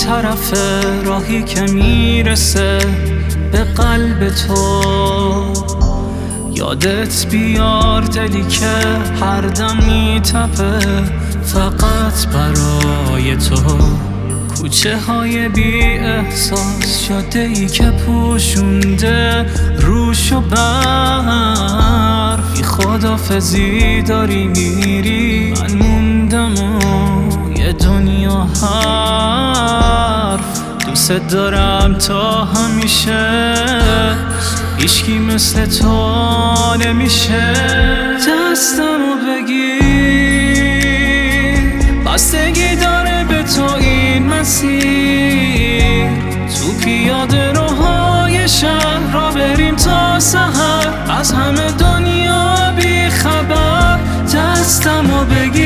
طرف راهی که میرسه به قلب تو. یادت بیار دلی که هر دم میتپه فقط برای تو. کوچه های بی احساس، جاده ای که پوشونده روش و برف. بی خداحافظی داری میری، من موندم و یه دنیا حرف. دوست دارم تا همیشه، هیچکی مثل تو نمیشه. دستمو بگیر، بستگی داره به تو این مسیر. تو پیاده روهای شهر را بریم تا سحر، از همه دنیا بی خبر. دستمو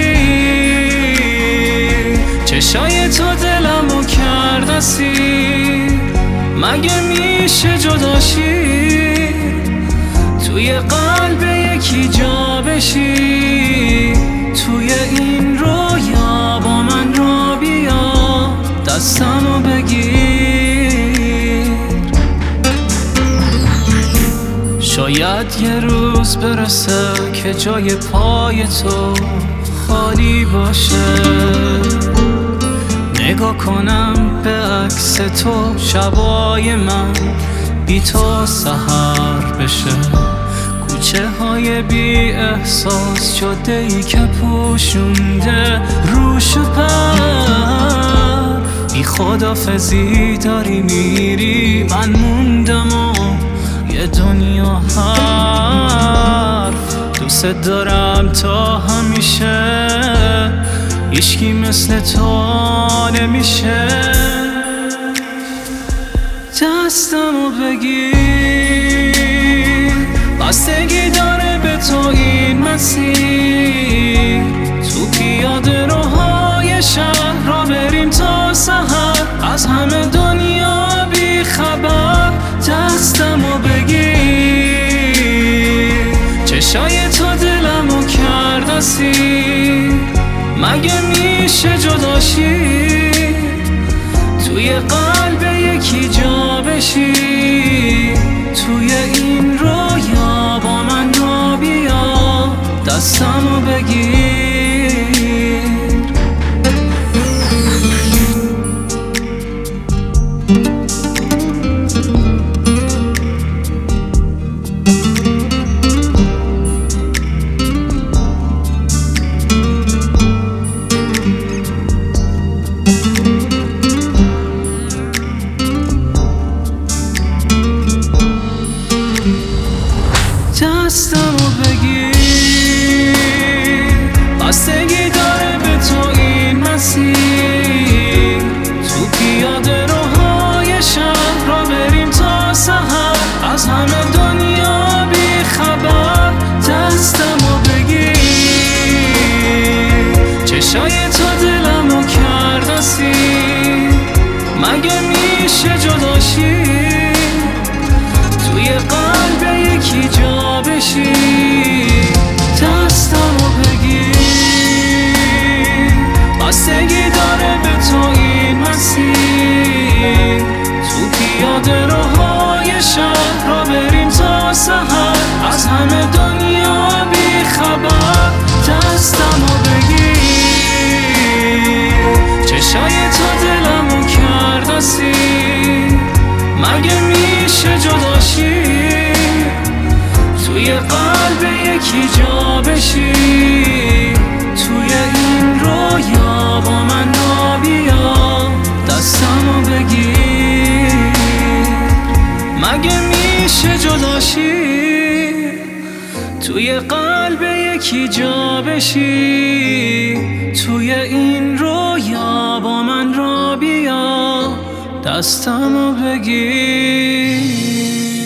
بگیر، چشای تو دلمو کرد اسیر. مگه میشه جداشی توی قلب یکی جا بشی؟ توی این رویا با من را بیا، دستمو بگیر. شاید یه روز برسه که جای پای تو خالی باشه. نگاه کنم به عکس تو، شبای من بی تو سحر بشه. کوچه های بی احساس، جاده ای که پوشونده روش و پر. بی خداحافظی داری میری، من موندم و یه دنیا حرف. دوست دارم تا همیشه، هیچکی مثل تو نمیشه. دستمو بگیر، بستگی داره به تو این مسیر. تو پیاده روهای شهر را بریم تا سحر، از همه دنیا بی خبر. دستمو بگیر، چشای تو دلمو کرد اسیر. مگه میشه جداشی توی قلب یکی جا بشی؟ توی این رویا با من را بیا، دستمو بگیر. دستمو بگیر، بستگی داره به تو این مسیر. تو پیاده روهای شهر را بریم تا سحر، از همه دنیا بی خبر. دستمو بگیر، چشای تو دلمو کرد اسیر. مگه میشه جداشی توی قلب یکی جا بشی؟ دستمو بگیر، بستگی داره به تو این مسیر. تو پیاده روهای شهر را بریم تا سحر، از همه دنیا بی خبر. دستمو بگیر، چشای تو دلمو کرد اسیر. مگه میشه جداشی توی قلب یکی جا بشی؟ توی این رویا با من را بیا، دستمو بگیر. مگه میشه جداشی توی قلب یکی جا بشی؟ توی این رویا با من را بیا، دستمو بگیر.